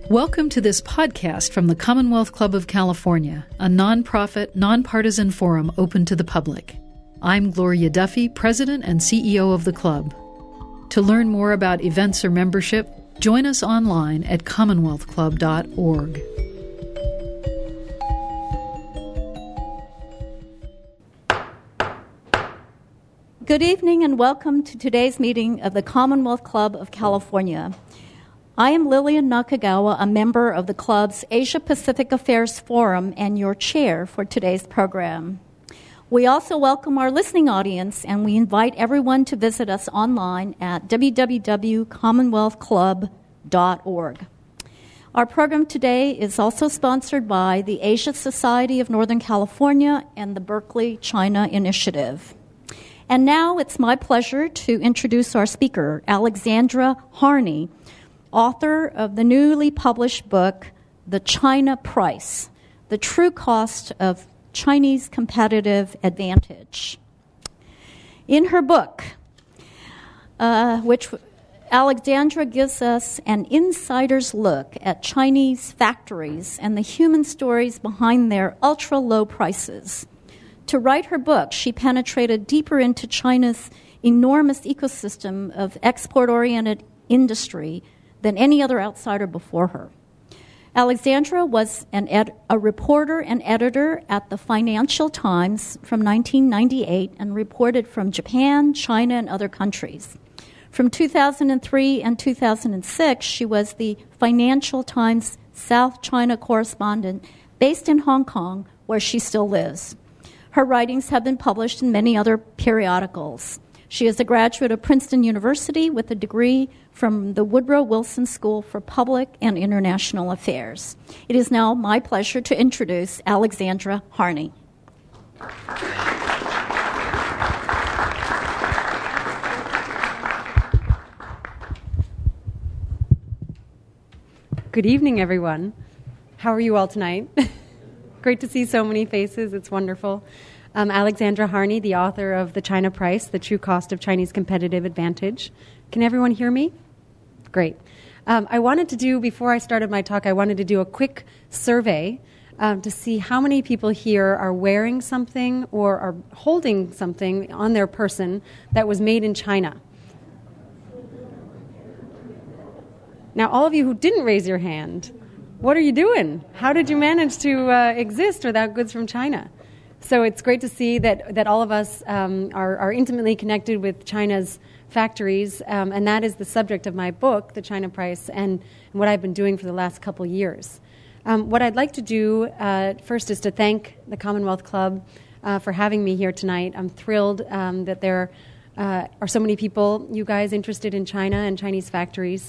Welcome to this podcast from the Commonwealth Club of California, a nonprofit, nonpartisan forum open to the public. I'm Gloria Duffy, President and CEO of the club. To learn more about events or membership, join us online at commonwealthclub.org. Good evening and welcome to today's meeting of the Commonwealth Club of California. I am Lillian Nakagawa, a member of the club's Asia Pacific Affairs Forum and your chair for today's program. We also welcome our listening audience, and we invite everyone to visit us online at www.commonwealthclub.org. Our program today is also sponsored by the Asia Society of Northern California and the Berkeley China Initiative. And now it's my pleasure to introduce our speaker, Alexandra Harney, author of the newly published book, The China Price, The True Cost of Chinese Competitive Advantage. In her book, which Alexandra gives us an insider's look at Chinese factories and the human stories behind their ultra-low prices. To write her book, she penetrated deeper into China's enormous ecosystem of export-oriented industry than any other outsider before her. Alexandra was a reporter and editor at the Financial Times from 1998 and reported from Japan, China, and other countries. From 2003 and 2006, she was the Financial Times South China correspondent based in Hong Kong, where she still lives. Her writings have been published in many other periodicals. She is a graduate of Princeton University with a degree from the Woodrow Wilson School for Public and International Affairs. It is now my pleasure to introduce Alexandra Harney. Good evening, everyone. How are you all tonight? Great to see so many faces. It's wonderful. Alexandra Harney, the author of The China Price, The True Cost of Chinese Competitive Advantage. Can everyone hear me? Great. Before I started my talk, I wanted to do a quick survey to see how many people here are wearing something or are holding something on their person that was made in China. Now, all of you who didn't raise your hand, what are you doing? How did you manage to exist without goods from China? So it's great to see that all of us are intimately connected with China's factories, and that is the subject of my book, The China Price, and what I've been doing for the last couple years. What I'd like to do first is to thank the Commonwealth Club for having me here tonight. I'm thrilled that there are so many people, you guys, interested in China and Chinese factories.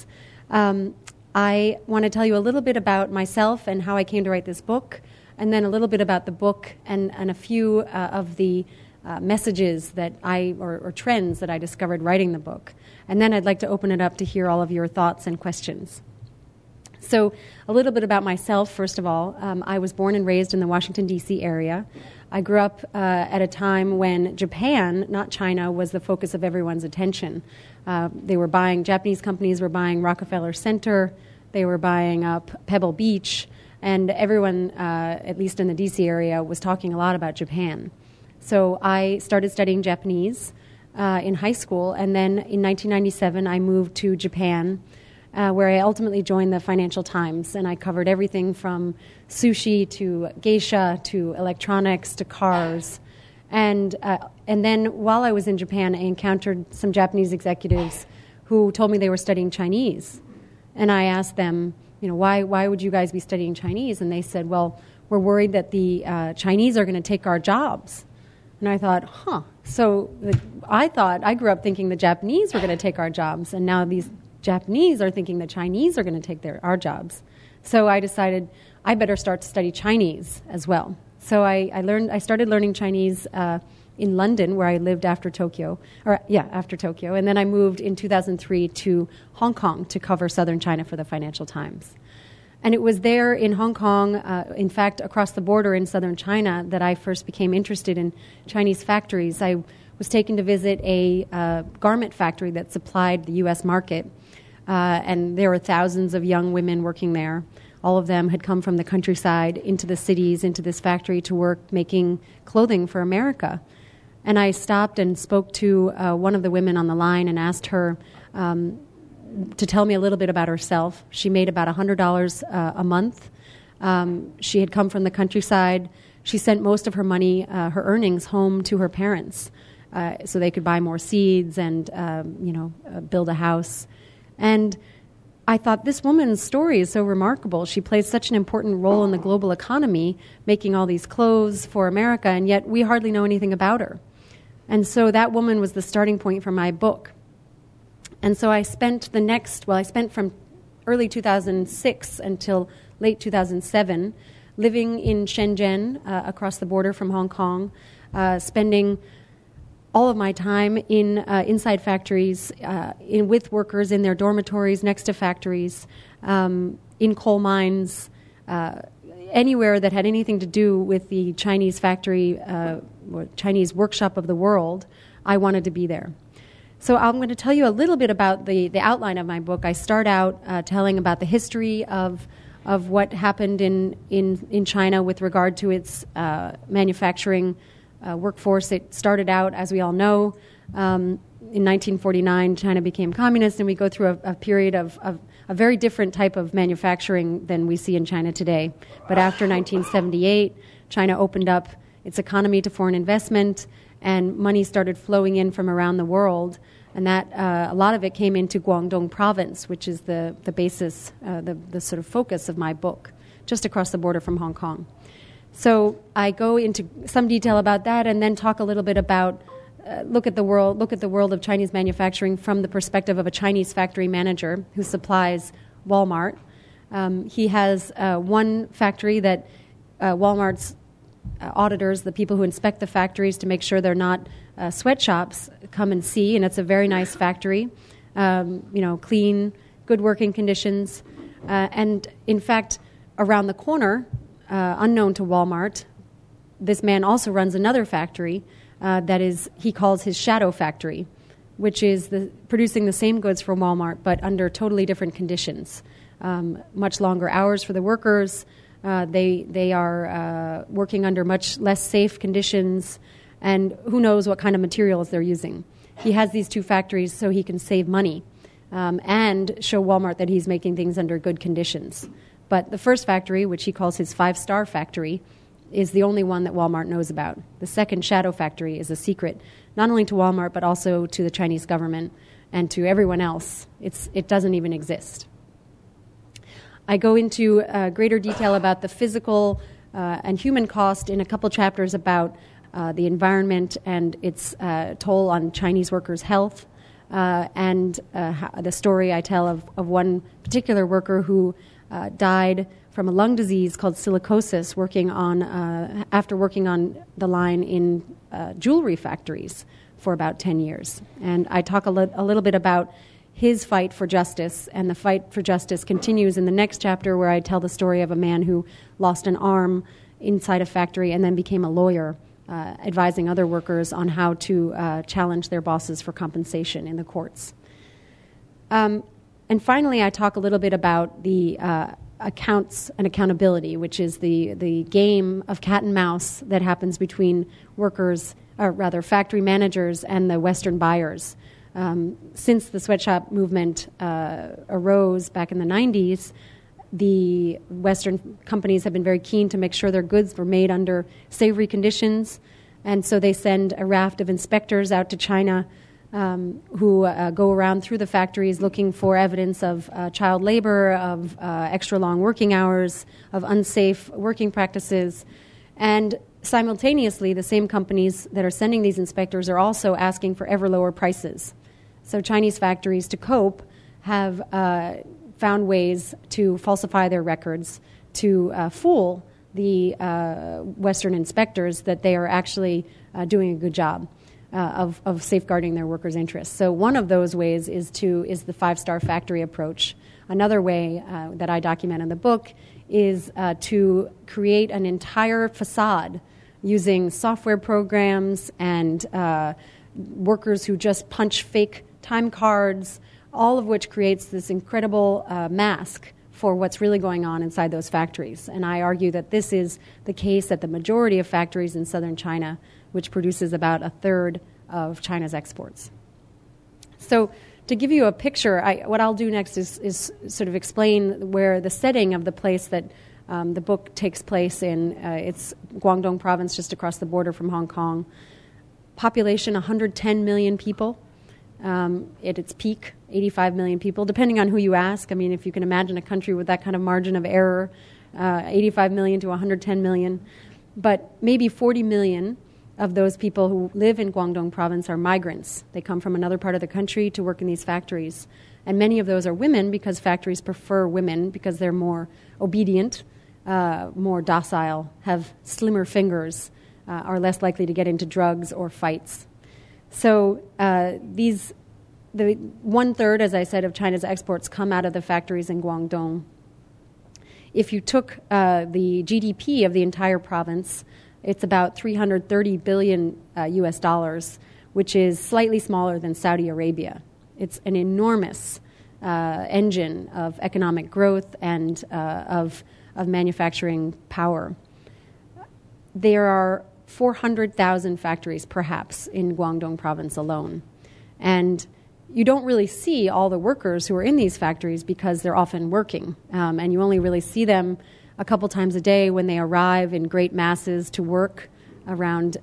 I want to tell you a little bit about myself and how I came to write this book, and then a little bit about the book and a few of the messages that or trends that I discovered writing the book. And then I'd like to open it up to hear all of your thoughts and questions. So a little bit about myself, first of all. I was born and raised in the Washington, D.C. area. I grew up at a time when Japan, not China, was the focus of everyone's attention. Japanese companies were buying Rockefeller Center, they were buying up Pebble Beach, and everyone, at least in the D.C. area, was talking a lot about Japan. So I started studying Japanese in high school, and then in 1997 I moved to Japan, where I ultimately joined the Financial Times, and I covered everything from sushi to geisha to electronics to cars. And then while I was in Japan, I encountered some Japanese executives who told me they were studying Chinese. And I asked them, why would you guys be studying Chinese? And they said, well, we're worried that the Chinese are going to take our jobs. And I thought, So I grew up thinking the Japanese were going to take our jobs, and now these Japanese are thinking the Chinese are going to take our jobs. So I decided I better start to study Chinese as well. So I started learning Chinese in London, where I lived after Tokyo, and then I moved in 2003 to Hong Kong to cover southern China for the Financial Times. And it was there in Hong Kong, in fact, across the border in southern China, that I first became interested in Chinese factories. I was taken to visit a garment factory that supplied the U.S. market. and there were thousands of young women working there. All of them had come from the countryside into the cities, into this factory to work making clothing for America. And I stopped and spoke to one of the women on the line and asked her to tell me a little bit about herself. She made about $100 a month. She had come from the countryside. She sent most of her money, her earnings, home to her parents so they could buy more seeds and build a house. And I thought, this woman's story is so remarkable. She plays such an important role in the global economy, making all these clothes for America, and yet we hardly know anything about her. And so that woman was the starting point for my book. And so I spent from early 2006 until late 2007 living in Shenzhen, across the border from Hong Kong, spending all of my time in inside factories, with workers in their dormitories next to factories, in coal mines, anywhere that had anything to do with the Chinese factory, or Chinese workshop of the world. I wanted to be there. So I'm going to tell you a little bit about the outline of my book. I start out telling about the history of what happened in China with regard to its manufacturing workforce. It started out, as we all know, in 1949, China became communist, and we go through a period of a very different type of manufacturing than we see in China today. But after 1978, China opened up its economy to foreign investment, and money started flowing in from around the world. And that a lot of it came into Guangdong province, which is the basis, the sort of focus of my book, just across the border from Hong Kong. So I go into some detail about that, and then talk a little bit about look at the world of Chinese manufacturing from the perspective of a Chinese factory manager who supplies Walmart. He has one factory that Walmart's auditors, the people who inspect the factories to make sure they're not sweatshops, come and see, and it's a very nice factory, clean, good working conditions, and in fact, around the corner, unknown to Walmart, this man also runs another factory that he calls his shadow factory, which is producing the same goods for Walmart, but under totally different conditions. Much longer hours for the workers. They are working under much less safe conditions, and who knows what kind of materials they're using. He has these two factories so he can save money and show Walmart that he's making things under good conditions. But the first factory, which he calls his 5-star factory, is the only one that Walmart knows about. The second shadow factory is a secret, not only to Walmart, but also to the Chinese government and to everyone else. It doesn't even exist. I go into greater detail about the physical and human cost in a couple chapters about the environment and its toll on Chinese workers' health, and the story I tell of one particular worker who died from a lung disease called silicosis after working on the line in jewelry factories for about 10 years. And I talk a little bit about his fight for justice, and the fight for justice continues in the next chapter, where I tell the story of a man who lost an arm inside a factory and then became a lawyer, advising other workers on how to challenge their bosses for compensation in the courts. And finally, I talk a little bit about the accounts and accountability, which is the game of cat and mouse that happens between factory managers and the Western buyers. Since the sweatshop movement arose back in the 90s, the Western companies have been very keen to make sure their goods were made under savory conditions, and so they send a raft of inspectors out to China who go around through the factories looking for evidence of child labor, of extra long working hours, of unsafe working practices. And simultaneously, the same companies that are sending these inspectors are also asking for ever lower prices. So Chinese factories, to cope, have found ways to falsify their records, to fool the Western inspectors that they are actually doing a good job of safeguarding their workers' interests. So one of those ways is the 5-star factory approach. Another way that I document in the book is to create an entire facade using software programs and workers who just punch fake time cards all of which creates this incredible mask for what's really going on inside those factories. And I argue that this is the case at the majority of factories in southern China, which produces about a third of China's exports. So to give you a picture, what I'll do next is sort of explain where the setting of the place that the book takes place in. It's Guangdong province, just across the border from Hong Kong. Population, 110 million people. At its peak, 85 million people, depending on who you ask. I mean, if you can imagine a country with that kind of margin of error, 85 million to 110 million. But maybe 40 million of those people who live in Guangdong province are migrants. They come from another part of the country to work in these factories. And many of those are women because factories prefer women because they're more obedient, more docile, have slimmer fingers, are less likely to get into drugs or fights. So the 1/3, as I said, of China's exports come out of the factories in Guangdong. If you took the GDP of the entire province, it's about $330 billion US dollars, which is slightly smaller than Saudi Arabia. It's an enormous engine of economic growth and of manufacturing power. There are 400,000 factories, perhaps, in Guangdong province alone. And you don't really see all the workers who are in these factories because they're often working. And you only really see them a couple times a day when they arrive in great masses to work around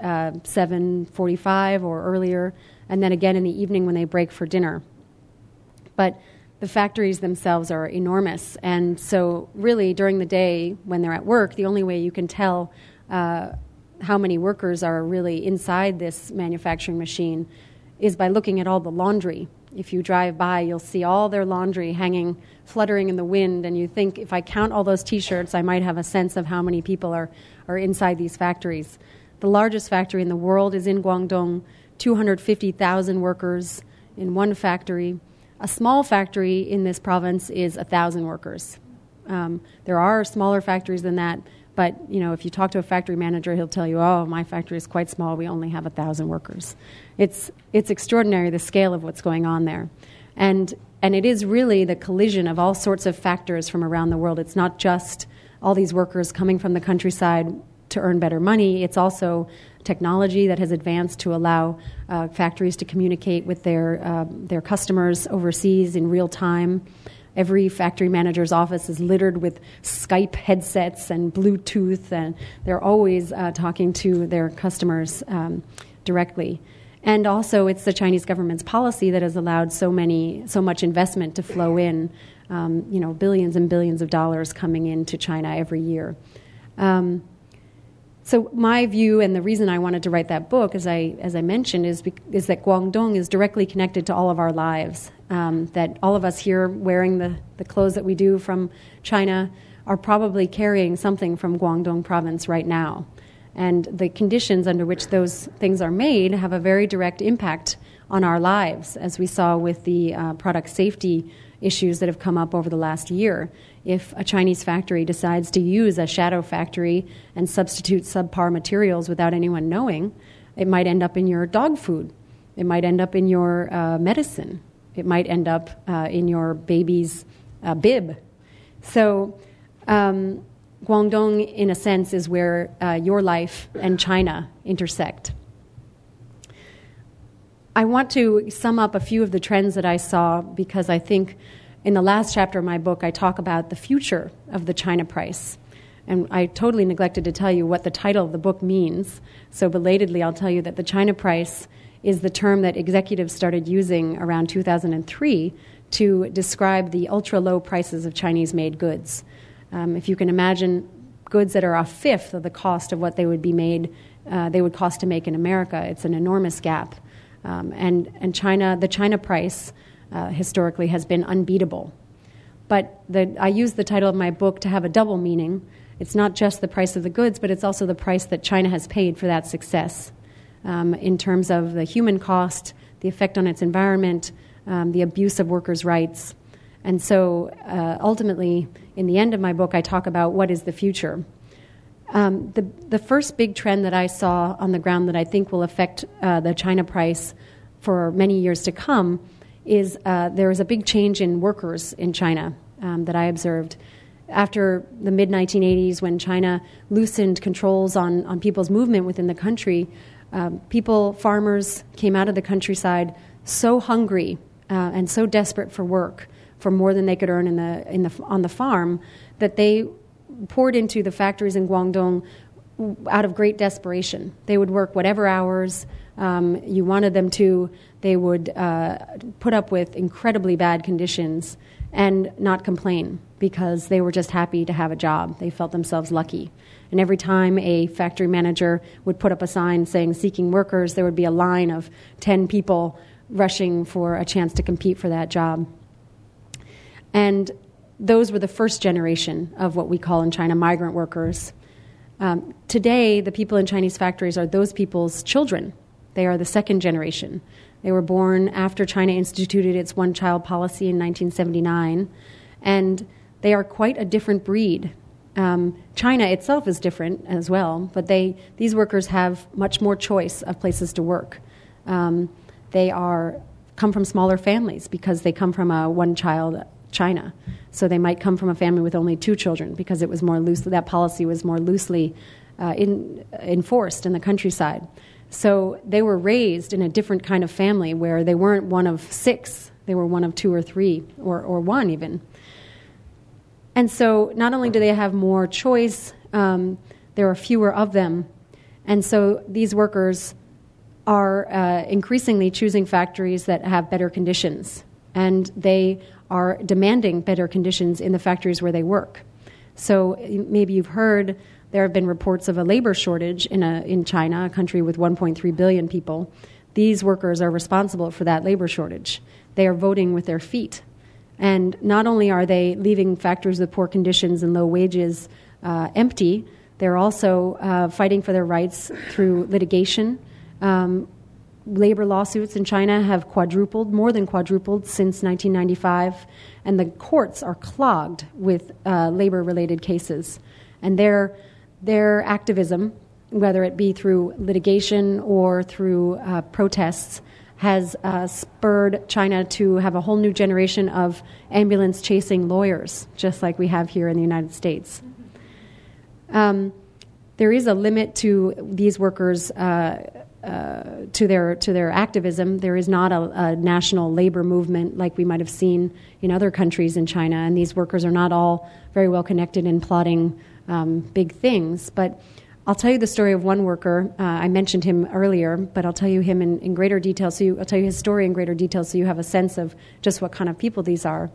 7:45 or earlier, and then again in the evening when they break for dinner. But the factories themselves are enormous. And so really during the day when they're at work, the only way you can tell how many workers are really inside this manufacturing machine is by looking at all the laundry. If you drive by, you'll see all their laundry hanging, fluttering in the wind, and you think, if I count all those T-shirts, I might have a sense of how many people are inside these factories. The largest factory in the world is in Guangdong, 250,000 workers in one factory. A small factory in this province is 1,000 workers. There are smaller factories than that, but if you talk to a factory manager, he'll tell you, "Oh, my factory is quite small. We only have 1,000 workers." It's extraordinary, the scale of what's going on there, and it is really the collision of all sorts of factors from around the world. It's not just all these workers coming from the countryside to earn better money. It's also technology that has advanced to allow factories to communicate with their customers overseas in real time. Every factory manager's office is littered with Skype headsets and Bluetooth, and they're always talking to their customers directly. And also, it's the Chinese government's policy that has allowed so much investment to flow in, billions and billions of dollars coming into China every year. So my view, and the reason I wanted to write that book, as I mentioned, is that Guangdong is directly connected to all of our lives. That all of us here wearing the clothes that we do from China are probably carrying something from Guangdong province right now. And the conditions under which those things are made have a very direct impact on our lives, as we saw with the product safety issues that have come up over the last year. If a Chinese factory decides to use a shadow factory and substitute subpar materials without anyone knowing, it might end up in your dog food. It might end up in your medicine. It might end up in your baby's bib. So Guangdong, in a sense, is where your life and China intersect. I want to sum up a few of the trends that I saw because I think in the last chapter of my book I talk about the future of the China price. And I totally neglected to tell you what the title of the book means. So belatedly I'll tell you that the China price is the term that executives started using around 2003 to describe the ultra-low prices of Chinese-made goods. If you can imagine goods that are a fifth of the cost of what they would cost to make in America, it's an enormous gap. And China, the China price historically has been unbeatable. But I use the title of my book to have a double meaning. It's not just the price of the goods, but it's also the price that China has paid for that success in terms of the human cost, the effect on its environment, the abuse of workers' rights. And so ultimately, in the end of my book, I talk about what is the future. The first big trend that I saw on the ground that I think will affect the China price for many years to come is there was a big change in workers in China that I observed. After the mid-1980s, when China loosened controls on people's movement within the country, farmers came out of the countryside so hungry and so desperate for work, for more than they could earn on the farm, that they poured into the factories in Guangdong out of great desperation. They would work whatever hours you wanted them to. They would put up with incredibly bad conditions and not complain because they were just happy to have a job. They felt themselves lucky. And every time a factory manager would put up a sign saying seeking workers, there would be a line of 10 people rushing for a chance to compete for that job. And those were the first generation of what we call in China migrant workers. Today, the people in Chinese factories are those people's children. They are the second generation. They were born after China instituted its one-child policy in 1979, and they are quite a different breed. China itself is different as well, but these workers have much more choice of places to work. They come from smaller families because they come from a one-child China. So they might come from a family with only 2 children because it was more loose. That policy was more loosely enforced in the countryside. So they were raised in a different kind of family where they weren't one of 6, they were one of 2 or 3, or 1 even. And so not only do they have more choice, there are fewer of them. And so these workers are increasingly choosing factories that have better conditions. And they are demanding better conditions in the factories where they work. So maybe you've heard there have been reports of a labor shortage in China, a country with 1.3 billion people. These workers are responsible for that labor shortage. They are voting with their feet. And not only are they leaving factories with poor conditions and low wages empty, they're also fighting for their rights through litigation. Labor lawsuits in China have more than quadrupled since 1995, and the courts are clogged with labor-related cases. And their activism, whether it be through litigation or through protests, has spurred China to have a whole new generation of ambulance-chasing lawyers, just like we have here in the United States. There is a limit to these workers' to their activism. There is not a national labor movement like we might have seen in other countries in China, and these workers are not all very well connected in plotting big things. But I'll tell you the story of one worker. I mentioned him earlier, but I'll tell you him in greater detail. I'll tell you his story in greater detail so you have a sense of just what kind of people these are.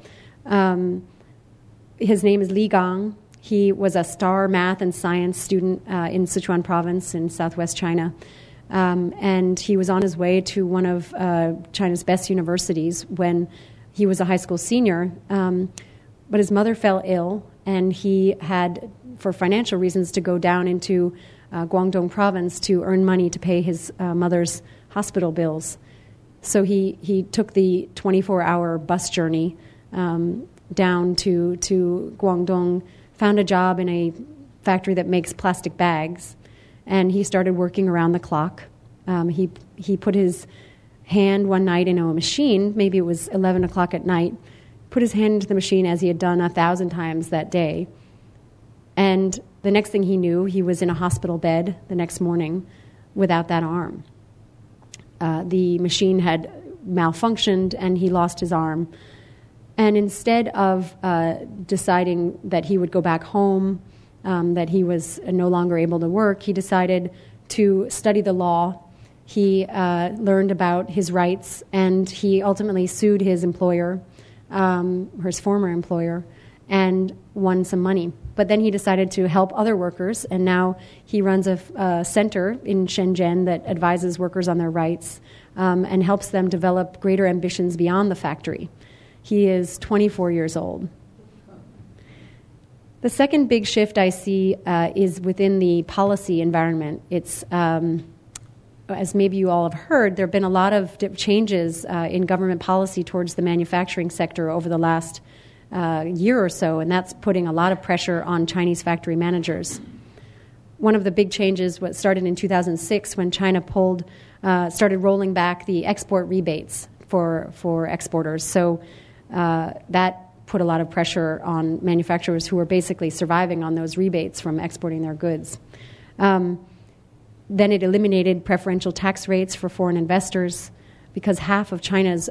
His name is Li Gang. He was a star math and science student in Sichuan province in southwest China. And he was on his way to one of China's best universities when he was a high school senior. But his mother fell ill, and he had, for financial reasons, to go down into Guangdong province to earn money to pay his mother's hospital bills. So he took the 24-hour bus journey down to Guangdong, found a job in a factory that makes plastic bags, and he started working around the clock. He put his hand one night in a machine, maybe it was 11 o'clock at night, put his hand into the machine as he had done 1,000 times that day. And the next thing he knew, he was in a hospital bed the next morning without that arm. The machine had malfunctioned and he lost his arm. And instead of deciding that he would go back home, that he was no longer able to work, he decided to study the law. He learned about his rights, and he ultimately sued his employer, or his former employer, and won some money. But then he decided to help other workers, and now he runs a center in Shenzhen that advises workers on their rights and helps them develop greater ambitions beyond the factory. He is 24 years old. The second big shift I see is within the policy environment. It's, as maybe you all have heard, there have been a lot of changes in government policy towards the manufacturing sector over the last year or so, and that's putting a lot of pressure on Chinese factory managers. One of the big changes started in 2006 when China started rolling back the export rebates for exporters. So that put a lot of pressure on manufacturers who were basically surviving on those rebates from exporting their goods. Then it eliminated preferential tax rates for foreign investors because half of China's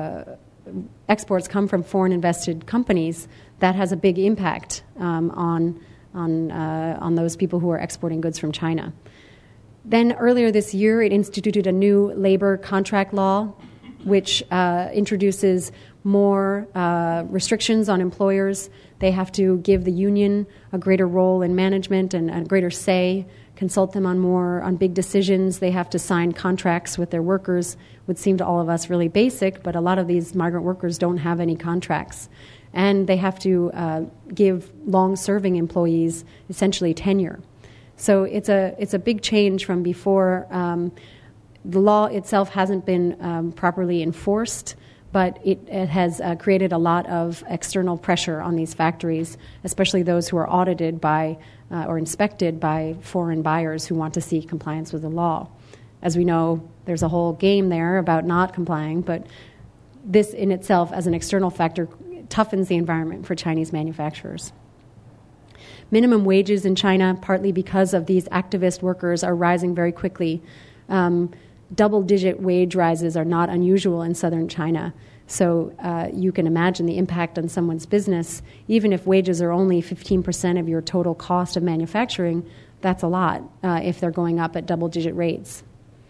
exports come from foreign invested companies. That has a big impact on those people who are exporting goods from China. Then earlier this year, it instituted a new labor contract law, which introduces more restrictions on employers. They have to give the union a greater role in management and a greater say, consult them on big decisions. They have to sign contracts with their workers. Would seem to all of us really basic, but a lot of these migrant workers don't have any contracts. And they have to give long-serving employees essentially tenure. So it's a big change from before. The law itself hasn't been properly enforced, but it has created a lot of external pressure on these factories, especially those who are audited by or inspected by foreign buyers who want to see compliance with the law. As we know, there's a whole game there about not complying, but this in itself as an external factor toughens the environment for Chinese manufacturers. Minimum wages in China, partly because of these activist workers, are rising very quickly. Double-digit wage rises are not unusual in southern China. So you can imagine the impact on someone's business. Even if wages are only 15% of your total cost of manufacturing, that's a lot if they're going up at double-digit rates.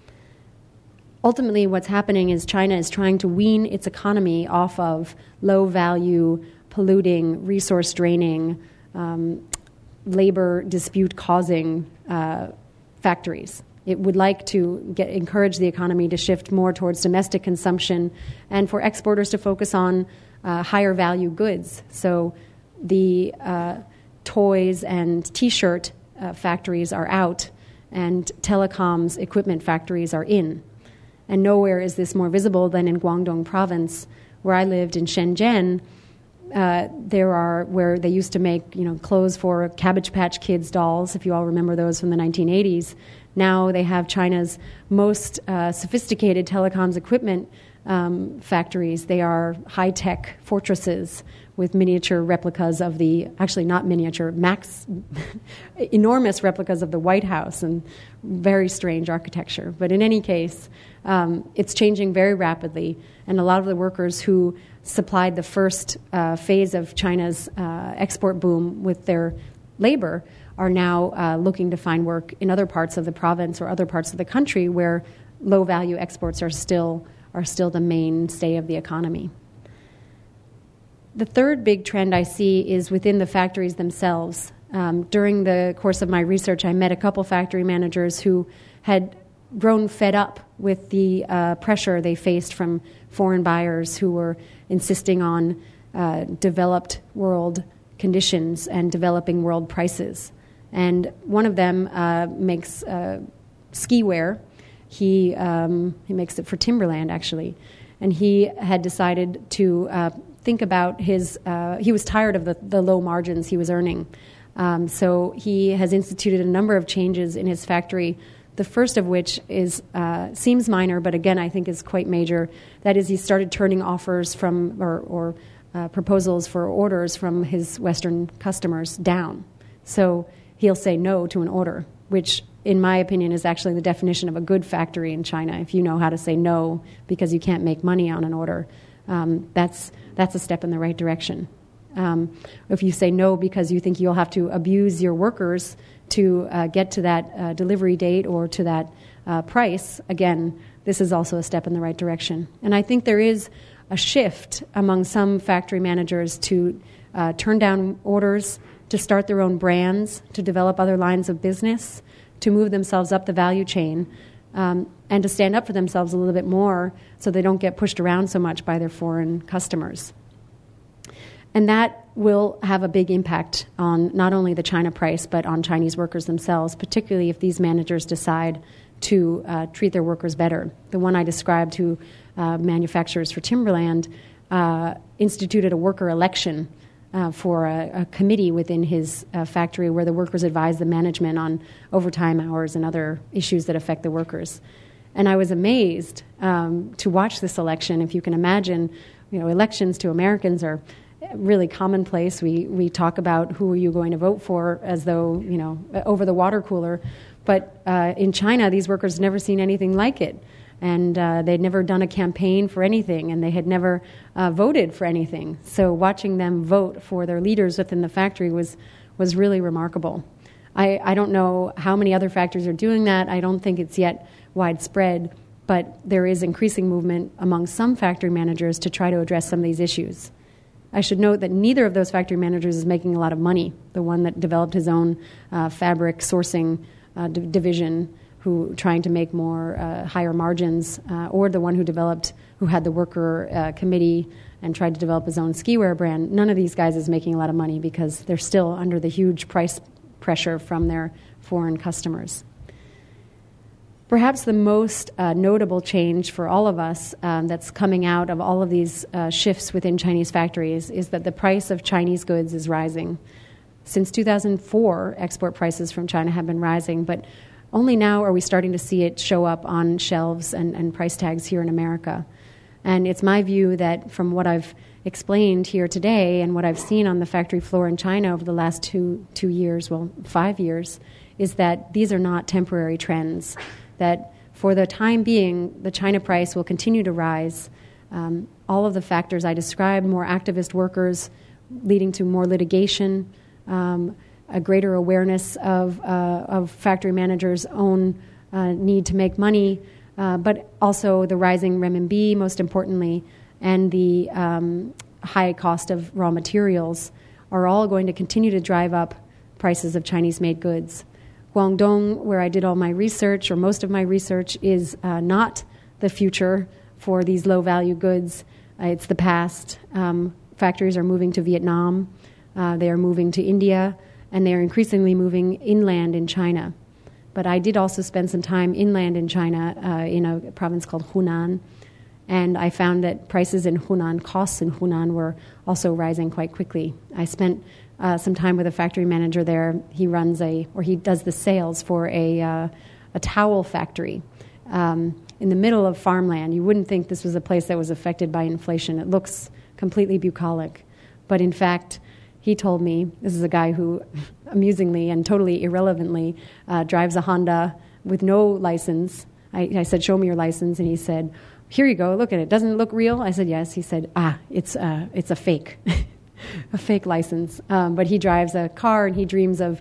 Ultimately, what's happening is China is trying to wean its economy off of low-value, polluting, resource-draining, labor dispute-causing factories. It would like to encourage the economy to shift more towards domestic consumption and for exporters to focus on higher value goods. So the toys and T-shirt factories are out and telecoms equipment factories are in. And nowhere is this more visible than in Guangdong province, where I lived in Shenzhen. There are where they used to make clothes for Cabbage Patch Kids dolls, if you all remember those from the 1980s. Now they have China's most sophisticated telecoms equipment factories. They are high-tech fortresses with miniature replicas of enormous replicas of the White House and very strange architecture. But in any case, it's changing very rapidly, and a lot of the workers who supplied the first phase of China's export boom with their labor are now looking to find work in other parts of the province or other parts of the country where low-value exports are still the mainstay of the economy. The third big trend I see is within the factories themselves. During the course of my research, I met a couple factory managers who had grown fed up with the pressure they faced from foreign buyers who were insisting on developed world conditions and developing world prices. And one of them makes ski wear. He makes it for Timberland, actually. And he had decided to think about he was tired of the low margins he was earning. So he has instituted a number of changes in his factory, the first of which seems minor, but again, I think is quite major. That is, he started turning offers from or proposals for orders from his Western customers down. So he'll say no to an order, which in my opinion is actually the definition of a good factory in China. If you know how to say no because you can't make money on an order, that's a step in the right direction. If you say no because you think you'll have to abuse your workers to get to that delivery date or to that price, again, this is also a step in the right direction. And I think there is a shift among some factory managers to turn down orders, to start their own brands, to develop other lines of business, to move themselves up the value chain, and to stand up for themselves a little bit more so they don't get pushed around so much by their foreign customers. And that will have a big impact on not only the China price, but on Chinese workers themselves, particularly if these managers decide to treat their workers better. The one I described who manufactures for Timberland instituted a worker election for a committee within his factory where the workers advise the management on overtime hours and other issues that affect the workers. And I was amazed to watch this election. If you can imagine, elections to Americans are really commonplace. We talk about who are you going to vote for as though, over the water cooler. But in China, these workers had never seen anything like it. And they'd never done a campaign for anything, and they had never voted for anything. So watching them vote for their leaders within the factory was really remarkable. I don't know how many other factories are doing that. I don't think it's yet widespread, but there is increasing movement among some factory managers to try to address some of these issues. I should note that neither of those factory managers is making a lot of money. The one that developed his own fabric sourcing division, who trying to make more higher margins, or the one who had the worker committee and tried to develop his own skiwear brand. None of these guys is making a lot of money because they're still under the huge price pressure from their foreign customers. Perhaps the most notable change for all of us that's coming out of all of these shifts within Chinese factories is that the price of Chinese goods is rising. Since 2004, export prices from China have been rising, but only now are we starting to see it show up on shelves and price tags here in America. And it's my view that from what I've explained here today and what I've seen on the factory floor in China over the last 2 years, 5 years, is that these are not temporary trends, that for the time being, the China price will continue to rise. All of the factors I described, more activist workers leading to more litigation, a greater awareness of factory managers' own need to make money, but also the rising renminbi, most importantly, and the high cost of raw materials are all going to continue to drive up prices of Chinese-made goods. Guangdong, where I did all my research, or most of my research, is not the future for these low-value goods. It's the past. Factories are moving to Vietnam. They are moving to India, and they are increasingly moving inland in China. But I did also spend some time inland in China in a province called Hunan, and I found that prices in Hunan, costs in Hunan, were also rising quite quickly. I spent some time with a factory manager there. He does the sales for a towel factory in the middle of farmland. You wouldn't think this was a place that was affected by inflation. It looks completely bucolic. But in fact, he told me, this is a guy who amusingly and totally irrelevantly drives a Honda with no license. I said, show me your license. And he said, here you go, look at it. Doesn't it look real? I said, yes. He said, it's a fake. A fake license. But he drives a car and he dreams of,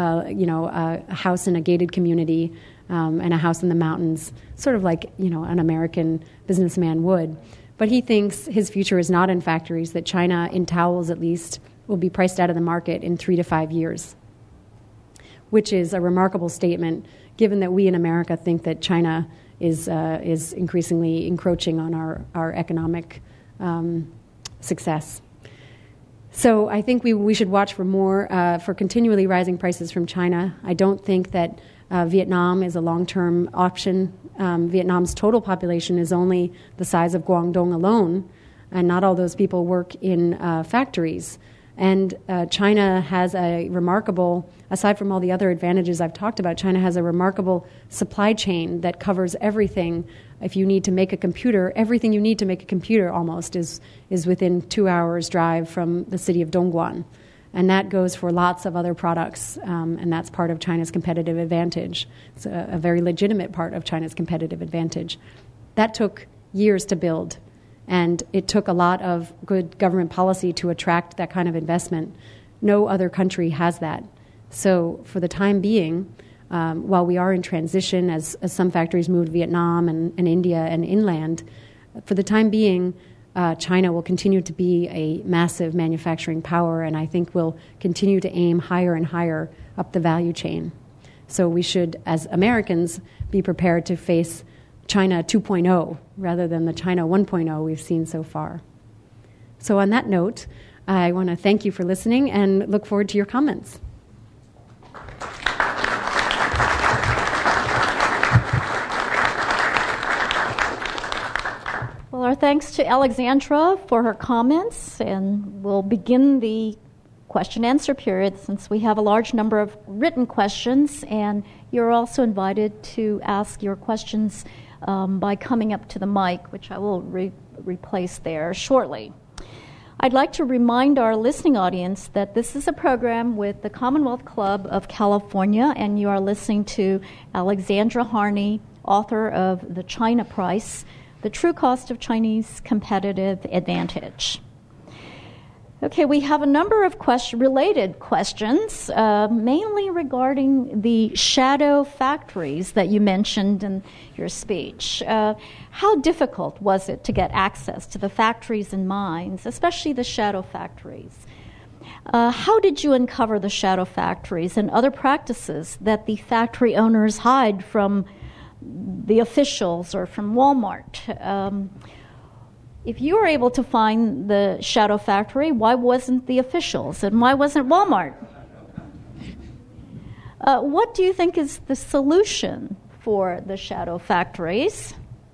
a house in a gated community and a house in the mountains, sort of like, an American businessman would. But he thinks his future is not in factories, that China, in towels at least, will be priced out of the market in 3 to 5 years, which is a remarkable statement, given that we in America think that China is increasingly encroaching on our economic success. So I think we should watch for continually rising prices from China. I don't think that Vietnam is a long-term option. Vietnam's total population is only the size of Guangdong alone, and not all those people work in factories. And China has a remarkable, aside from all the other advantages I've talked about, China has a remarkable supply chain that covers everything. If you need to make a computer, everything you need to make a computer almost is within 2 hours' drive from the city of Dongguan. And that goes for lots of other products, and that's part of China's competitive advantage. It's a very legitimate part of China's competitive advantage. That took years to build. And it took a lot of good government policy to attract that kind of investment. No other country has that. So for the time being, while we are in transition as some factories move to Vietnam and India and inland, for the time being, China will continue to be a massive manufacturing power, and I think will continue to aim higher and higher up the value chain. So we should, as Americans, be prepared to face China 2.0 rather than the China 1.0 we've seen so far. So on that note, I want to thank you for listening and look forward to your comments. Well, our thanks to Alexandra for her comments, and we'll begin the question-answer period since we have a large number of written questions, and you're also invited to ask your questions by coming up to the mic, which I will replace there shortly. I'd like to remind our listening audience that this is a program with the Commonwealth Club of California, and you are listening to Alexandra Harney, author of The China Price, The True Cost of Chinese Competitive Advantage. Okay, we have a number of related questions, mainly regarding the shadow factories that you mentioned in your speech. How difficult was it to get access to the factories and mines, especially the shadow factories? How did you uncover the shadow factories and other practices that the factory owners hide from the officials or from Walmart? If you were able to find the shadow factory, why wasn't the officials and why wasn't Walmart? What do you think is the solution for the shadow factories?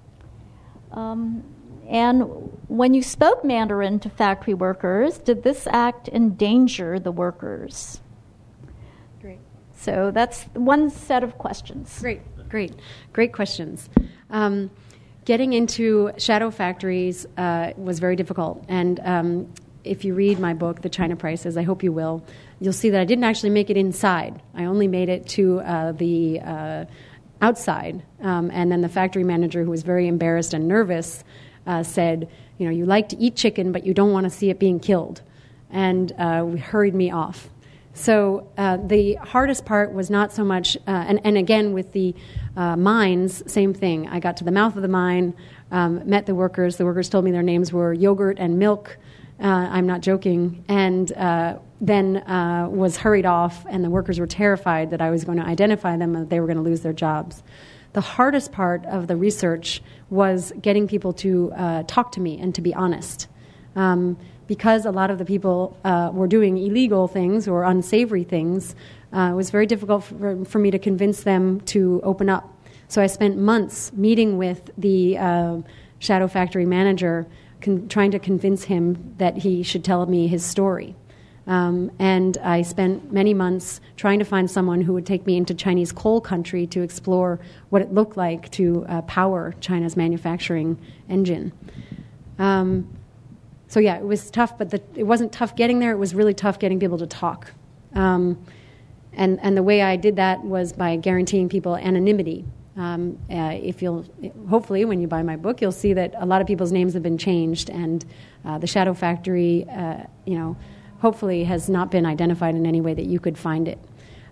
And when you spoke Mandarin to factory workers, did this act endanger the workers? Great. So that's one set of questions. Great questions. Getting into shadow factories was very difficult. And if you read my book, The China Price, as I hope you will, you'll see that I didn't actually make it inside. I only made it to the outside. And then the factory manager, who was very embarrassed and nervous, said, you like to eat chicken, but you don't want to see it being killed. And hurried me off. So the hardest part was not so much, and again with the mines, same thing. I got to the mouth of the mine, met the workers. The workers told me their names were Yogurt and Milk. I'm not joking. And then was hurried off, and the workers were terrified that I was going to identify them and that they were going to lose their jobs. The hardest part of the research was getting people to talk to me and to be honest. Because a lot of the people were doing illegal things or unsavory things, it was very difficult for me to convince them to open up. So I spent months meeting with the shadow factory manager, trying to convince him that he should tell me his story. And I spent many months trying to find someone who would take me into Chinese coal country to explore what it looked like to power China's manufacturing engine. So yeah, it was tough, but it wasn't tough getting there. It was really tough getting people to talk. And the way I did that was by guaranteeing people anonymity. Hopefully, when you buy my book, you'll see that a lot of people's names have been changed, and the shadow factory, hopefully has not been identified in any way that you could find it.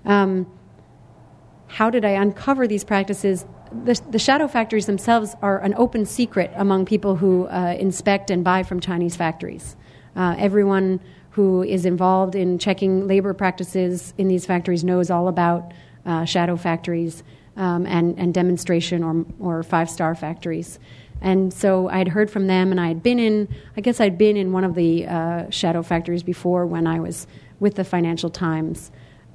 How did I uncover these practices? The shadow factories themselves are an open secret among people who inspect and buy from Chinese factories. Everyone who is involved in checking labor practices in these factories knows all about shadow factories and demonstration or five-star factories. And so I'd heard from them, and I'd been in one of the shadow factories before when I was with the Financial Times.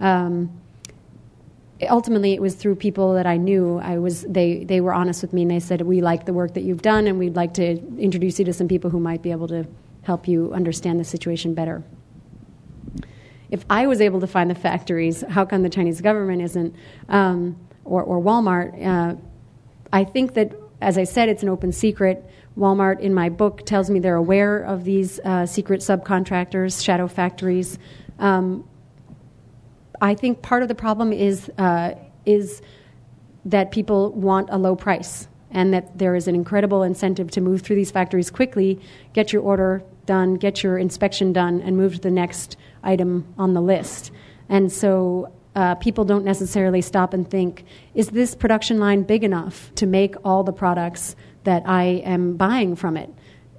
Ultimately, it was through people that I knew. They were honest with me, and they said, we like the work that you've done, and we'd like to introduce you to some people who might be able to help you understand the situation better. If I was able to find the factories, how come the Chinese government isn't, or Walmart? I think that, as I said, it's an open secret. Walmart, in my book, tells me they're aware of these secret subcontractors, shadow factories. I think part of the problem is that people want a low price, and that there is an incredible incentive to move through these factories quickly, get your order done, get your inspection done, and move to the next item on the list. And so people don't necessarily stop and think, is this production line big enough to make all the products that I am buying from it?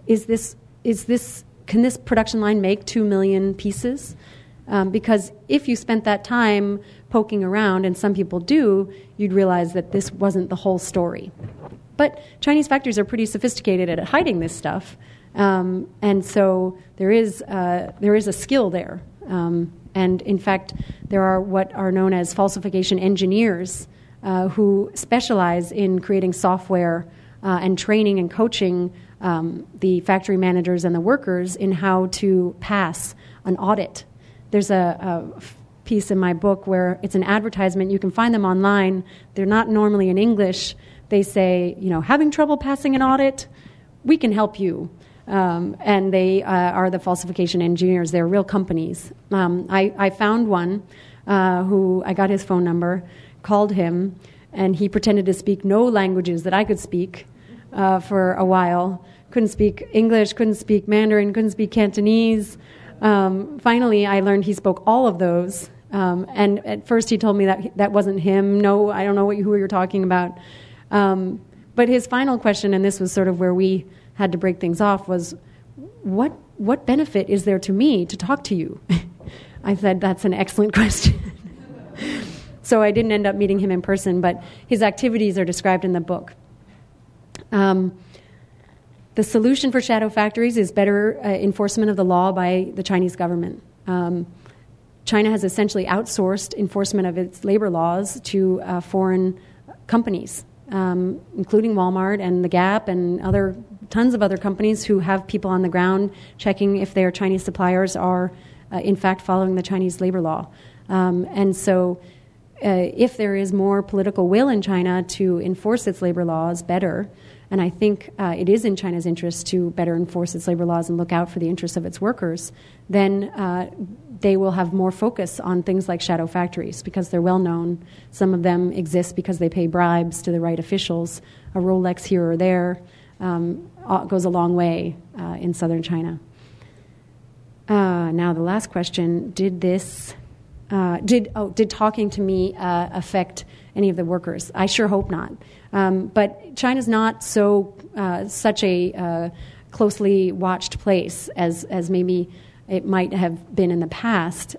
Can this production line make 2 million pieces? Because if you spent that time poking around, and some people do, you'd realize that this wasn't the whole story. But Chinese factories are pretty sophisticated at hiding this stuff, and so there is a skill there. And in fact, there are what are known as falsification engineers who specialize in creating software and training and coaching the factory managers and the workers in how to pass an audit. There's a piece in my book where it's an advertisement. You can find them online. They're not normally in English. they say, having trouble passing an audit, we can help you. And they are the falsification engineers. They're real companies. I found one who I got his phone number, called him, and he pretended to speak no languages that I could speak for a while. Couldn't speak English, couldn't speak Mandarin, couldn't speak Cantonese. Finally, I learned he spoke all of those. And at first he told me that wasn't him. No, I don't know who you're talking about. But his final question, and this was sort of where we had to break things off, was, what benefit is there to me to talk to you? I said, that's an excellent question. So I didn't end up meeting him in person, but his activities are described in the book. The solution for shadow factories is better enforcement of the law by the Chinese government. China has essentially outsourced enforcement of its labor laws to foreign companies, including Walmart and The Gap and tons of other companies who have people on the ground checking if their Chinese suppliers are, in fact, following the Chinese labor law. And so if there is more political will in China to enforce its labor laws better, and I think it is in China's interest to better enforce its labor laws and look out for the interests of its workers, then they will have more focus on things like shadow factories because they're well known. Some of them exist because they pay bribes to the right officials. A Rolex here or there goes a long way in southern China. Now the last question, did talking to me affect any of the workers? I sure hope not. But China's not such a closely watched place as maybe it might have been in the past.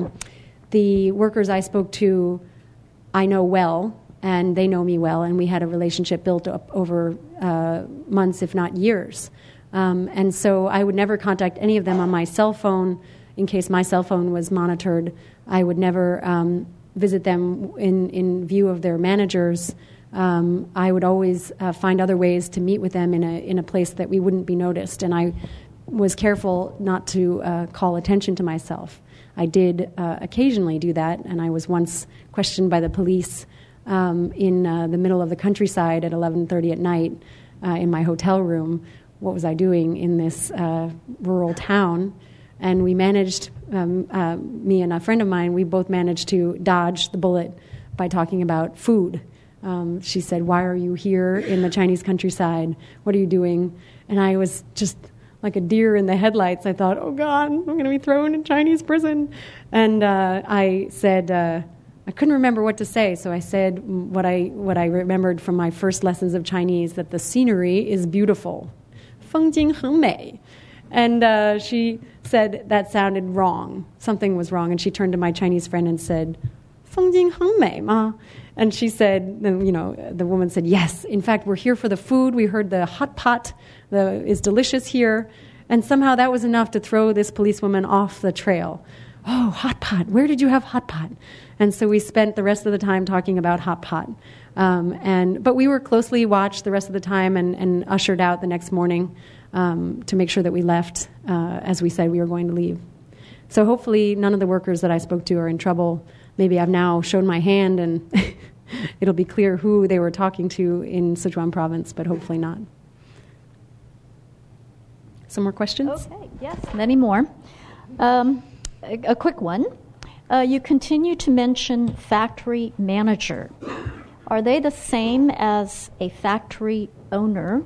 The workers I spoke to, I know well, and they know me well, and we had a relationship built up over months, if not years. And so I would never contact any of them on my cell phone in case my cell phone was monitored. I would never visit them in view of their managers. I would always find other ways to meet with them in a place that we wouldn't be noticed, and I was careful not to call attention to myself. I did occasionally do that, and I was once questioned by the police in the middle of the countryside at 11:30 at night in my hotel room. What was I doing in this rural town? And we managed, me and a friend of mine, we both managed to dodge the bullet by talking about food. She said, "Why are you here in the Chinese countryside? What are you doing?" And I was just like a deer in the headlights. I thought, oh God, I'm going to be thrown in Chinese prison. And I said, I couldn't remember what to say, so I said what I remembered from my first lessons of Chinese, that the scenery is beautiful. 风景很美. And she said that sounded wrong. Something was wrong. And she turned to my Chinese friend and said, 风景很美吗? And she said, the woman said, yes, in fact, we're here for the food. We heard the hot pot is delicious here. And somehow that was enough to throw this policewoman off the trail. Oh, hot pot. Where did you have hot pot? And so we spent the rest of the time talking about hot pot. But we were closely watched the rest of the time and ushered out the next morning to make sure that we left as we said we were going to leave. So hopefully none of the workers that I spoke to are in trouble. Maybe I've now shown my hand and it'll be clear who they were talking to in Sichuan province, but hopefully not. Some more questions? Okay, yes, many more. A quick one. You continue to mention factory manager. Are they the same as a factory owner?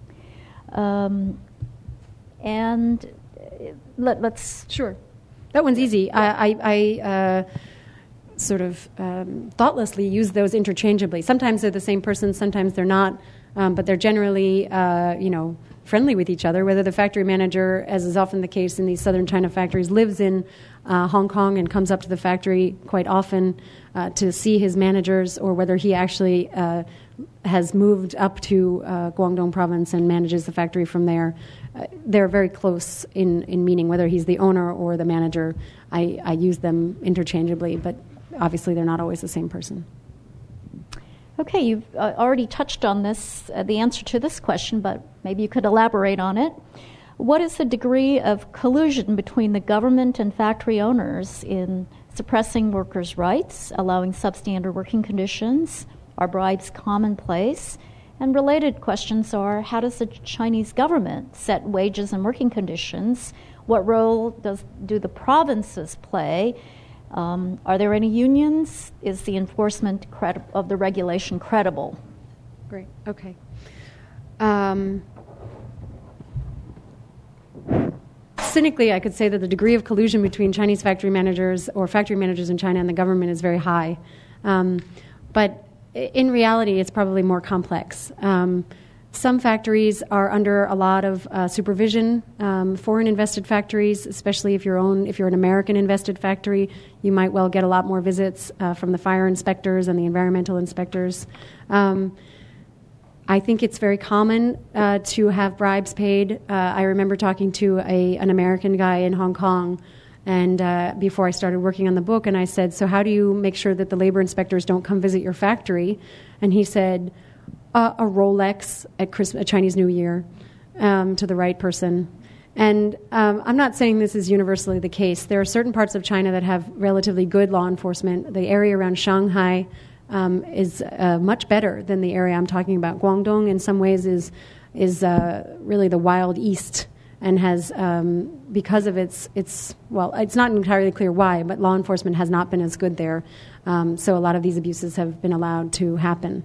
And let's... Sure. That one's easy. I sort of thoughtlessly use those interchangeably. Sometimes they're the same person, sometimes they're not, but they're generally, friendly with each other. Whether the factory manager, as is often the case in these southern China factories, lives in Hong Kong and comes up to the factory quite often to see his managers, or whether he actually has moved up to Guangdong province and manages the factory from there. They're very close in meaning, whether he's the owner or the manager. I use them interchangeably, but obviously they're not always the same person. Okay, you've already touched on this, the answer to this question, but maybe you could elaborate on it. What is the degree of collusion between the government and factory owners in suppressing workers' rights, allowing substandard working conditions? Are bribes commonplace? And related questions are, how does the Chinese government set wages and working conditions? What role do the provinces play? Are there any unions? Is the enforcement of the regulation credible? Great. Okay. Cynically, I could say that the degree of collusion between Chinese factory managers or factory managers in China and the government is very high. But in reality, it's probably more complex. Some factories are under a lot of supervision. Foreign invested factories, especially if you're an American invested factory, you might well get a lot more visits from the fire inspectors and the environmental inspectors. I think it's very common to have bribes paid. I remember talking to an American guy in Hong Kong, and before I started working on the book, and I said, "So how do you make sure that the labor inspectors don't come visit your factory?" And he said, "A Rolex at Chinese New Year to the right person." And I'm not saying this is universally the case. There are certain parts of China that have relatively good law enforcement. The area around Shanghai is much better than the area I'm talking about. Guangdong, in some ways, is really the Wild East, and has because of its it's not entirely clear why, but law enforcement has not been as good there. So a lot of these abuses have been allowed to happen.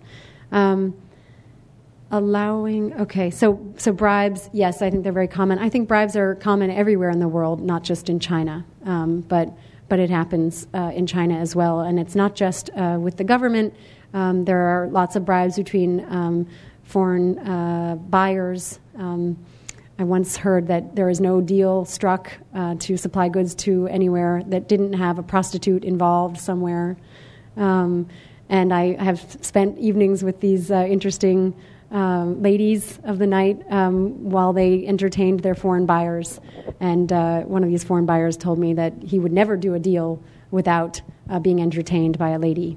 So bribes, yes, I think they're very common. I think bribes are common everywhere in the world, not just in China, but it happens in China as well. And it's not just with the government. There are lots of bribes between foreign buyers. I once heard that there is no deal struck to supply goods to anywhere that didn't have a prostitute involved somewhere. And I have spent evenings with these interesting ladies of the night while they entertained their foreign buyers. And one of these foreign buyers told me that he would never do a deal without being entertained by a lady.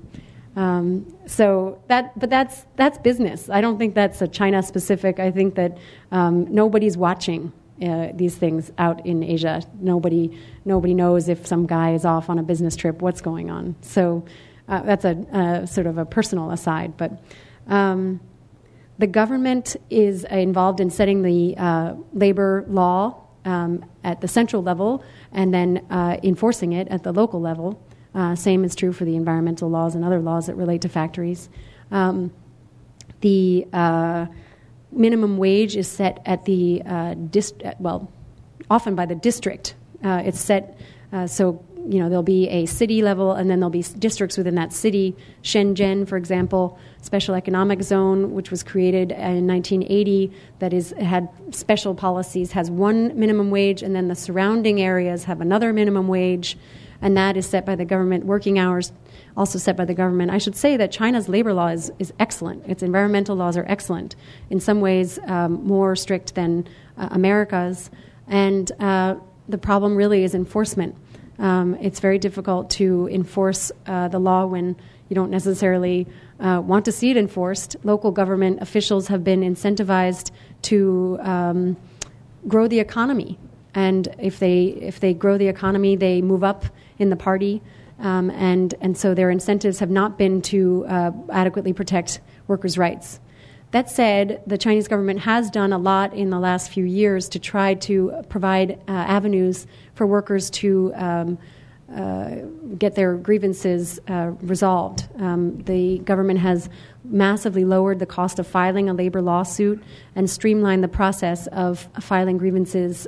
But that's business. I don't think that's a China specific. I think that nobody's watching these things out in Asia. Nobody knows if some guy is off on a business trip, what's going on. So that's a sort of a personal aside. But the government is involved in setting the labor law at the central level and then enforcing it at the local level. Same is true for the environmental laws and other laws that relate to factories. The minimum wage is set at the often by the district. It's set so there'll be a city level, and then there'll be districts within that city. Shenzhen, for example, special economic zone, which was created in 1980, that had special policies, has one minimum wage, and then the surrounding areas have another minimum wage. And that is set by the government. Working hours also set by the government. I should say that China's labor law is excellent. Its environmental laws are excellent. In some ways, more strict than America's. And the problem really is enforcement. It's very difficult to enforce the law when you don't necessarily want to see it enforced. Local government officials have been incentivized to grow the economy. And if they grow the economy, they move up in the party, and so their incentives have not been to adequately protect workers' rights. That said, the Chinese government has done a lot in the last few years to try to provide avenues for workers to get their grievances resolved. The government has massively lowered the cost of filing a labor lawsuit and streamlined the process of filing grievances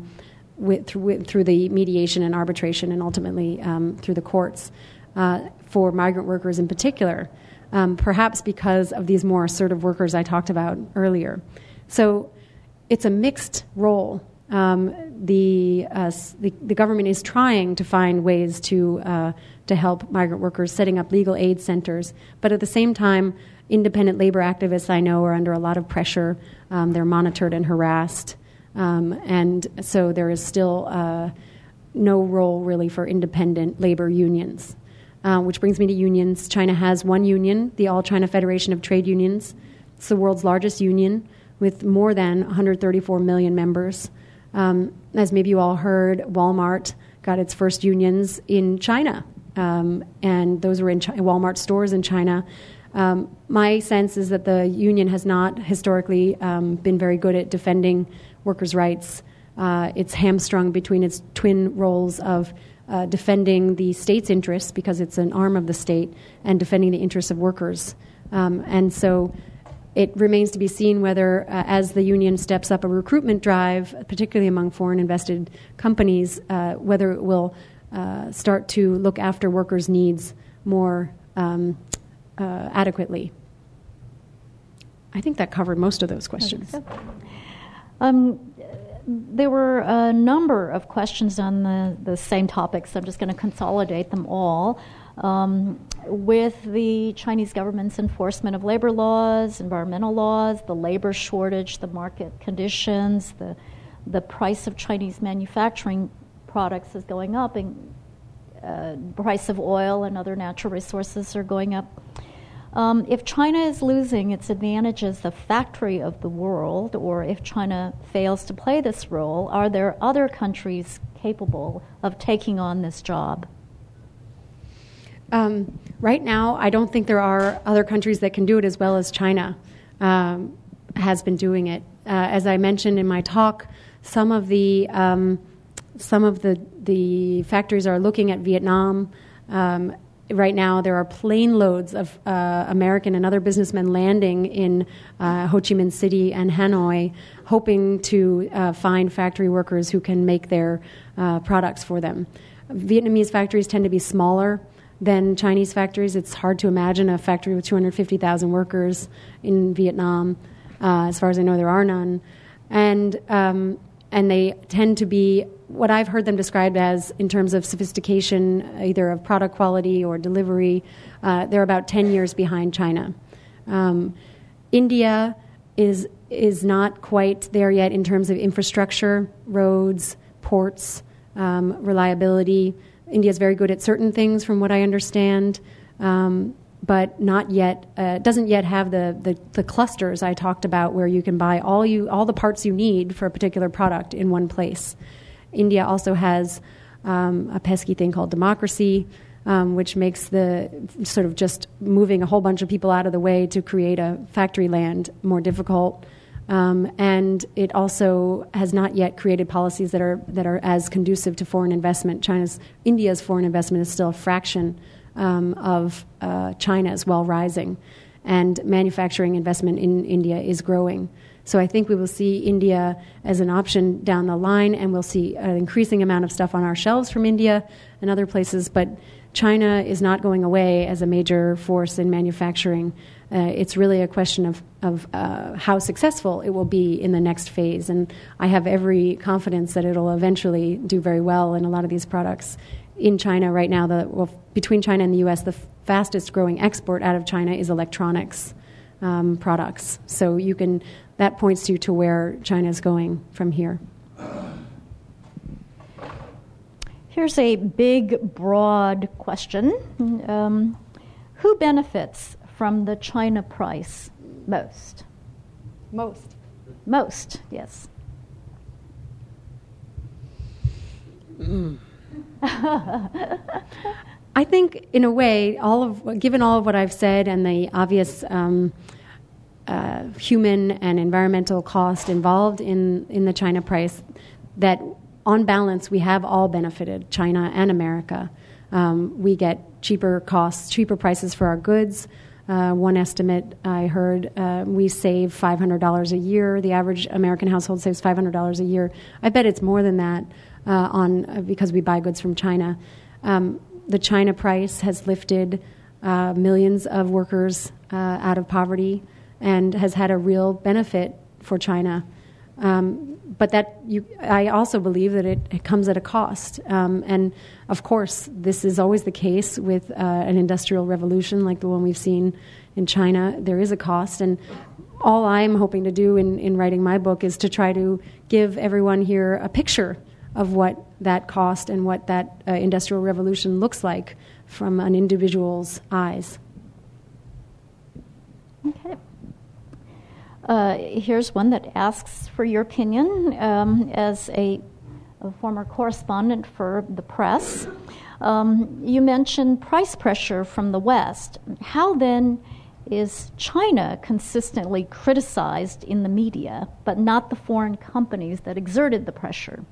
through the mediation and arbitration, and ultimately through the courts for migrant workers in particular, perhaps because of these more assertive workers I talked about earlier. So it's a mixed role. The government is trying to find ways to help migrant workers, setting up legal aid centers, but at the same time, independent labor activists I know are under a lot of pressure. They're monitored and harassed. And so there is still no role really for independent labor unions. Which brings me to unions. China has one union, the All China Federation of Trade Unions. It's the world's largest union with more than 134 million members. As maybe you all heard, Walmart got its first unions in China. And those were in Walmart stores in China. My sense is that the union has not historically been very good at defending workers' rights. It's hamstrung between its twin roles of defending the state's interests, because it's an arm of the state, and defending the interests of workers. And so it remains to be seen whether, as the union steps up a recruitment drive, particularly among foreign invested companies, whether it will start to look after workers' needs more adequately. I think that covered most of those questions. There were a number of questions on the same topics. I'm just going to consolidate them all. With the Chinese government's enforcement of labor laws, environmental laws, the labor shortage, the market conditions, the price of Chinese manufacturing products is going up, and price of oil and other natural resources are going up. If China is losing its advantage as the factory of the world, or if China fails to play this role, are there other countries capable of taking on this job? Right now, I don't think there are other countries that can do it as well as China has been doing it. As I mentioned in my talk, some of the factories are looking at Vietnam. Right now, there are plane loads of American and other businessmen landing in Ho Chi Minh City and Hanoi, hoping to find factory workers who can make their products for them. Vietnamese factories tend to be smaller than Chinese factories. It's hard to imagine a factory with 250,000 workers in Vietnam. As far as I know, there are none. And they tend to be what I've heard them described as, in terms of sophistication, either of product quality or delivery, they're about 10 years behind China. India is not quite there yet in terms of infrastructure, roads, ports, reliability. India is very good at certain things, from what I understand, but not yet. Doesn't yet have the clusters I talked about, where you can buy all the parts you need for a particular product in one place. India also has a pesky thing called democracy, which makes the sort of just moving a whole bunch of people out of the way to create a factory land more difficult. And it also has not yet created policies that are as conducive to foreign investment. India's foreign investment is still a fraction of China's, while rising, and manufacturing investment in India is growing. So I think we will see India as an option down the line, and we'll see an increasing amount of stuff on our shelves from India and other places. But China is not going away as a major force in manufacturing. It's really a question of how successful it will be in the next phase. And I have every confidence that it'll eventually do very well in a lot of these products. In China right now, between China and the U.S., the fastest growing export out of China is electronics products. So that points you to where China is going from here. Here's a big, broad question. Who benefits from the China price most? Most, yes. I think, in a way, given all of what I've said and the obvious human and environmental cost involved in the China price, that on balance we have all benefited, China and America. We get cheaper prices for our goods. One estimate I heard, we save $500 a year. The average American household saves $500 a year. I bet it's more than that because we buy goods from China. The China price has lifted millions of workers out of poverty and has had a real benefit for China. But I also believe that it comes at a cost. And, of course, this is always the case with an industrial revolution like the one we've seen in China. There is a cost. And all I'm hoping to do in writing my book is to try to give everyone here a picture of what that cost and what that industrial revolution looks like from an individual's eyes. Okay. Here's one that asks for your opinion as a former correspondent for the press. You mentioned price pressure from the West. How then is China consistently criticized in the media, but not the foreign companies that exerted the pressure?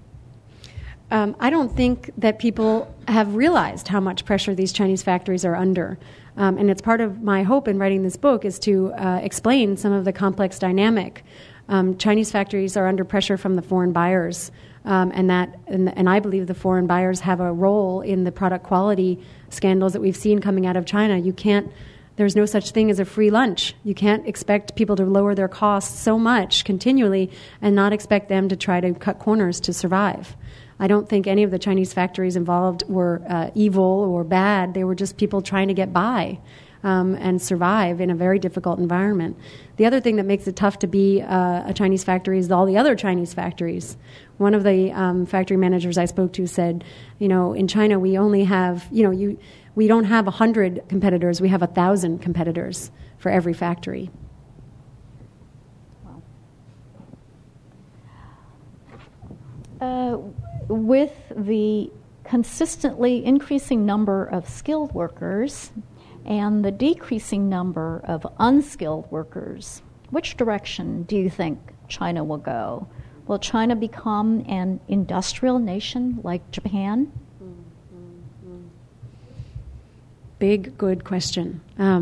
I don't think that people have realized how much pressure these Chinese factories are under. And it's part of my hope in writing this book is to explain some of the complex dynamic. Chinese factories are under pressure from the foreign buyers, and I believe the foreign buyers have a role in the product quality scandals that we've seen coming out of China. There's no such thing as a free lunch. You can't expect people to lower their costs so much continually and not expect them to try to cut corners to survive. I don't think any of the Chinese factories involved were evil or bad. They were just people trying to get by and survive in a very difficult environment. The other thing that makes it tough to be a Chinese factory is all the other Chinese factories. One of the factory managers I spoke to said, in China we only have, we don't have 100 competitors. We have 1,000 competitors for every factory. With the consistently increasing number of skilled workers and the decreasing number of unskilled workers, which direction do you think China will go? Will China become an industrial nation like Japan? Big, good question.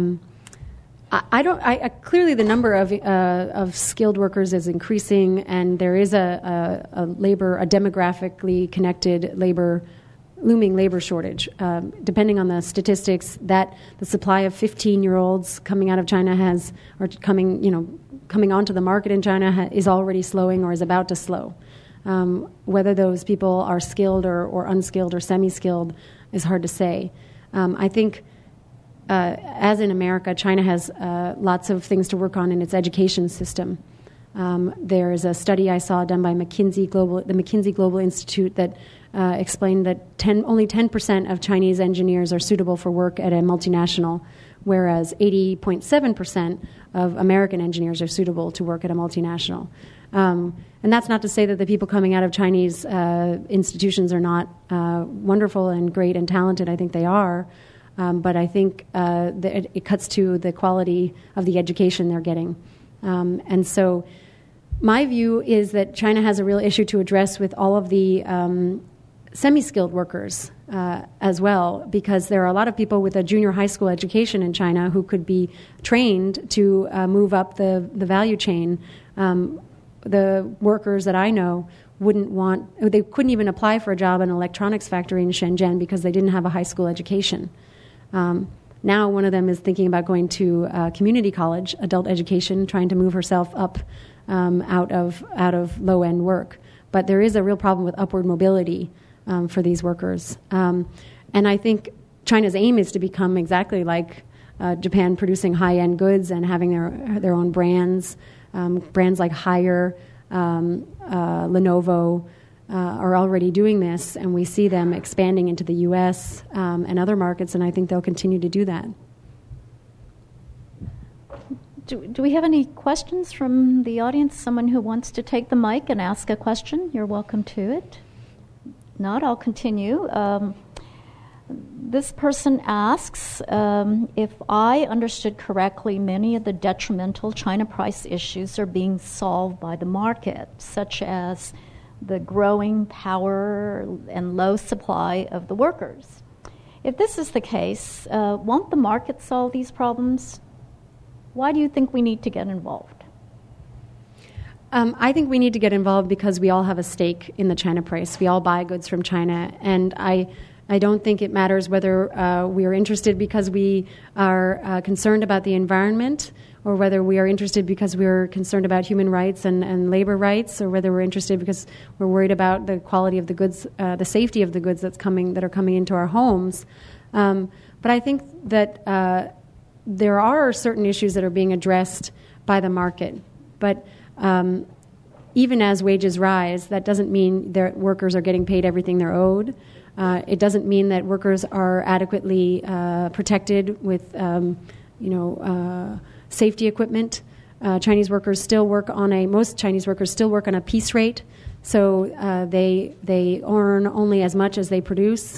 Clearly the number of skilled workers is increasing, and there is a demographically connected looming labor shortage. Depending on the statistics, that the supply of 15-year-olds coming out of China coming onto the market in China is already slowing or is about to slow. Whether those people are skilled or unskilled or semi-skilled is hard to say. I think, as in America, China has lots of things to work on in its education system. There is a study I saw done by the McKinsey Global Institute that explained that only 10% of Chinese engineers are suitable for work at a multinational, whereas 80.7% of American engineers are suitable to work at a multinational. And that's not to say that the people coming out of Chinese institutions are not wonderful and great and talented. I think they are. But I think that it cuts to the quality of the education they're getting. And so my view is that China has a real issue to address with all of the semi-skilled workers as well, because there are a lot of people with a junior high school education in China who could be trained to move up the value chain. The workers that I know they couldn't even apply for a job in an electronics factory in Shenzhen because they didn't have a high school education. Now one of them is thinking about going to community college, adult education, trying to move herself up out of low-end work. But there is a real problem with upward mobility for these workers. And I think China's aim is to become exactly like Japan, producing high-end goods and having their own brands. Brands like Haier, Lenovo, are already doing this, and we see them expanding into the U.S. And other markets, and I think they'll continue to do that. Do we have any questions from the audience? Someone who wants to take the mic and ask a question, you're welcome to it. Not, I'll continue. This person asks, if I understood correctly, many of the detrimental China price issues are being solved by the market, such as the growing power and low supply of the workers. If this is the case, won't the market solve these problems? Why do you think we need to get involved? I think we need to get involved because we all have a stake in the China price. We all buy goods from China, and I don't think it matters whether we are interested because we are concerned about the environment, or whether we are interested because we're concerned about human rights and labor rights, or whether we're interested because we're worried about the quality of the goods, the safety of the goods that are coming into our homes. But I think that there are certain issues that are being addressed by the market. But even as wages rise, that doesn't mean that workers are getting paid everything they're owed. It doesn't mean that workers are adequately protected with, safety equipment. Most Chinese workers still work on a piece rate, so they earn only as much as they produce,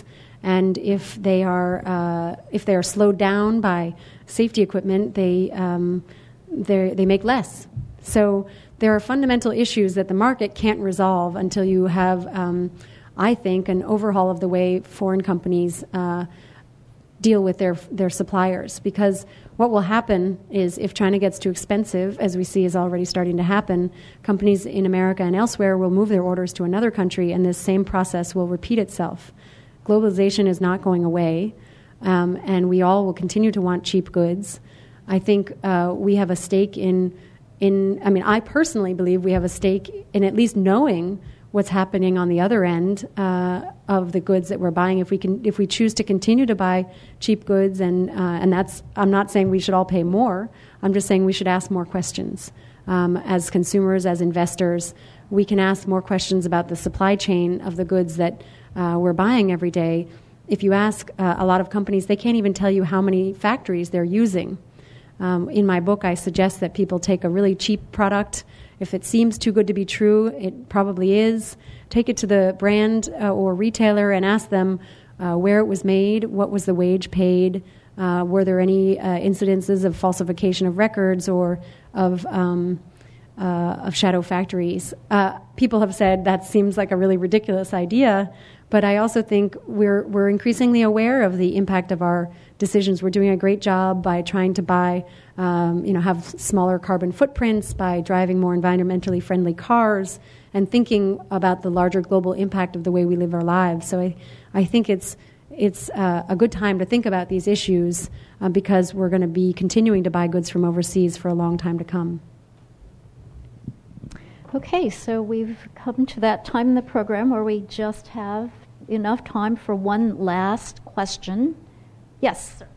and if they are slowed down by safety equipment, they make less. So there are fundamental issues that the market can't resolve until you have, I think, an overhaul of the way foreign companies deal with their suppliers. Because what will happen is if China gets too expensive, as we see is already starting to happen, companies in America and elsewhere will move their orders to another country, and this same process will repeat itself. Globalization is not going away, and we all will continue to want cheap goods. I think we have a stake I personally believe we have a stake in at least knowing what's happening on the other end of the goods that we're buying. If we choose to continue to buy cheap goods, and that's, I'm not saying we should all pay more. I'm just saying we should ask more questions. As consumers, as investors, we can ask more questions about the supply chain of the goods that we're buying every day. If you ask a lot of companies, they can't even tell you how many factories they're using. In my book, I suggest that people take a really cheap product. If it seems too good to be true, it probably is. Take it to the brand or retailer and ask them where it was made, what was the wage paid, were there any incidences of falsification of records or of shadow factories. People have said that seems like a really ridiculous idea, but I also think we're increasingly aware of the impact of our decisions. We're doing a great job by trying to buy, have smaller carbon footprints, by driving more environmentally friendly cars, and thinking about the larger global impact of the way we live our lives. So I think it's a good time to think about these issues because we're going to be continuing to buy goods from overseas for a long time to come. Okay, so we've come to that time in the program where we just have enough time for one last question. Yes, sir.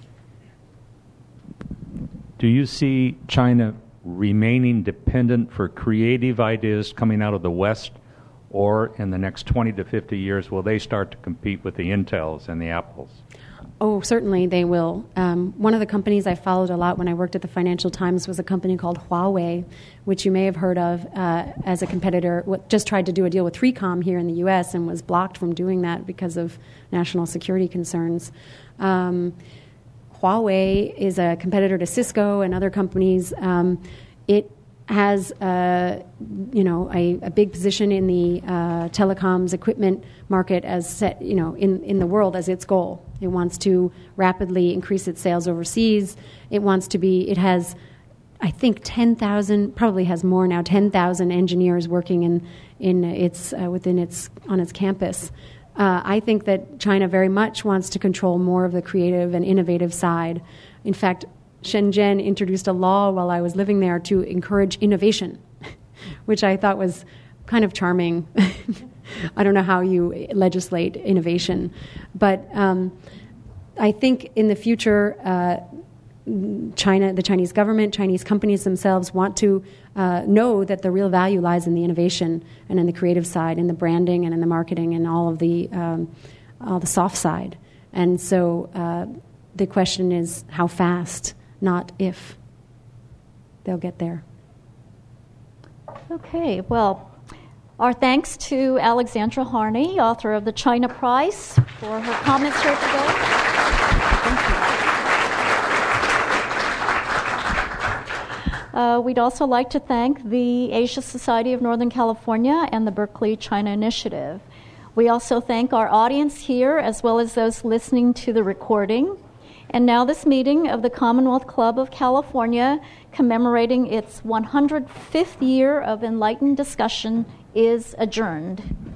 Do you see China remaining dependent for creative ideas coming out of the West, or in the next 20 to 50 years, will they start to compete with the Intels and the Apples? Oh, certainly they will. One of the companies I followed a lot when I worked at the Financial Times was a company called Huawei, which you may have heard of as a competitor. Just tried to do a deal with 3Com here in the U.S. and was blocked from doing that because of national security concerns. Huawei is a competitor to Cisco and other companies. It has a big position in the telecoms equipment market as set, in the world as its goal. It wants to rapidly increase its sales overseas. It has, I think, 10,000, probably has more now, 10,000 engineers working on its campus. I think that China very much wants to control more of the creative and innovative side. In fact, Shenzhen introduced a law while I was living there to encourage innovation, which I thought was kind of charming. I don't know how you legislate innovation. But I think in the future, China, the Chinese government, Chinese companies themselves want to know that the real value lies in the innovation and in the creative side, in the branding and in the marketing and all the soft side. And so the question is how fast, not if, they'll get there. Okay, well, our thanks to Alexandra Harney, author of the China Price, for her comments here today. Thank you. We'd also like to thank the Asia Society of Northern California and the Berkeley China Initiative. We also thank our audience here as well as those listening to the recording. And now this meeting of the Commonwealth Club of California, commemorating its 105th year of enlightened discussion, is adjourned.